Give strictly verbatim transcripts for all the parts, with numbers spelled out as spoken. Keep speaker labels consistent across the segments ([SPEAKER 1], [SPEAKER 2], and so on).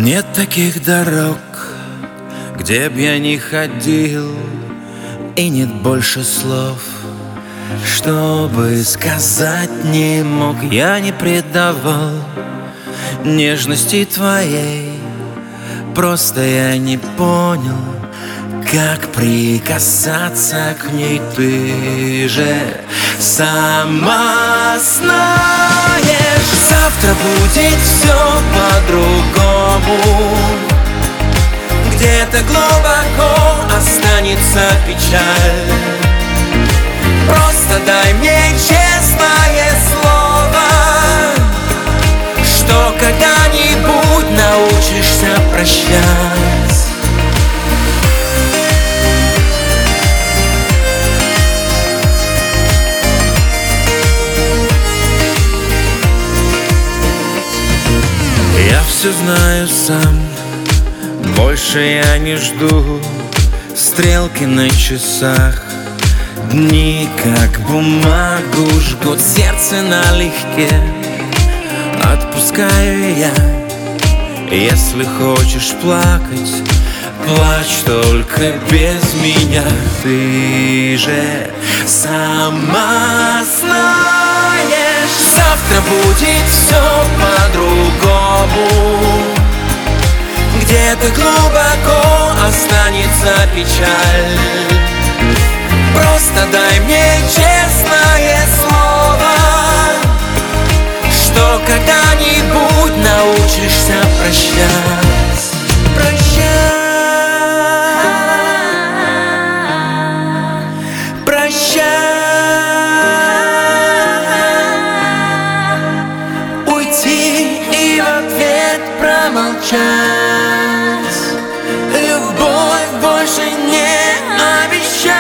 [SPEAKER 1] Нет таких дорог, где б я не ходил, и нет больше слов, чтобы сказать не мог. Я не предавал нежности твоей, просто я не понял, как прикасаться к ней. Ты же сама знаешь, завтра будет все по-другому. Где-то глубоко останется печаль. Просто дай мне честное слово, что когда-нибудь научишься прощать. Я все знаю сам, больше я не жду. Стрелки на часах, дни как бумагу жгут. Сердце налегке отпускаю я. Если хочешь плакать, плачь только без меня. Ты же сама знаешь, завтра будет все по-другому. Где-то глубоко останется печаль. Просто дай мне честное слово, что когда-нибудь научишься прощать. Прощать, прощать, уйти и в ответ промолчать. Любовь больше не обещать.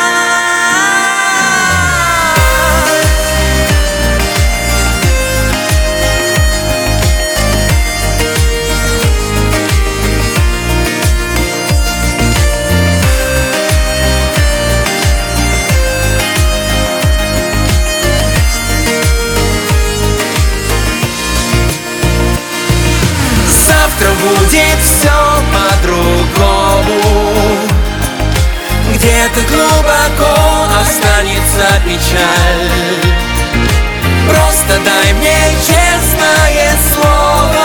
[SPEAKER 1] Завтра будет все по-другому. Где-то глубоко останется печаль. Просто дай мне честное слово,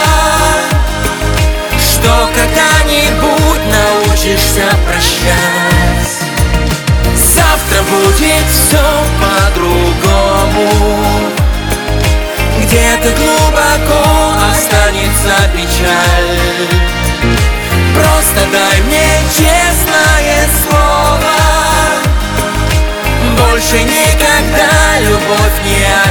[SPEAKER 1] что когда-нибудь научишься прощать. Завтра будет все по-другому. Где-то глубоко останется печаль. Просто дай мне честное слово, больше никогда любовь не